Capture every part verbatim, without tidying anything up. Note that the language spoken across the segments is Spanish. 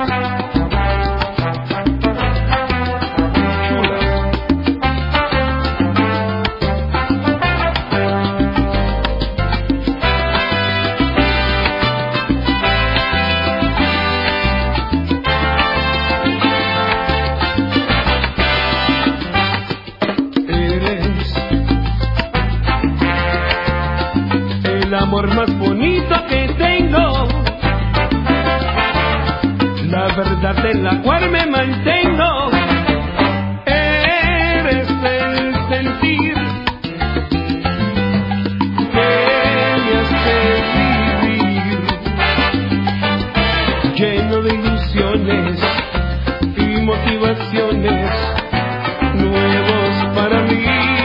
El amor más bonito que tengo, la verdad en la cual me mantengo. Eres el sentir que me hace vivir, lleno de ilusiones y motivaciones nuevos para mí.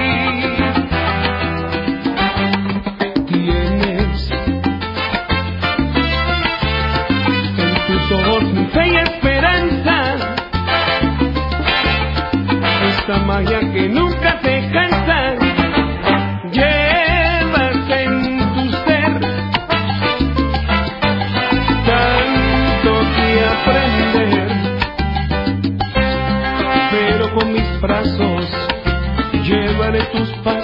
Fe y esperanza, esta magia que nunca se cansa, llevas en tu ser tanto que aprender, pero con mis brazos llevaré tus pasos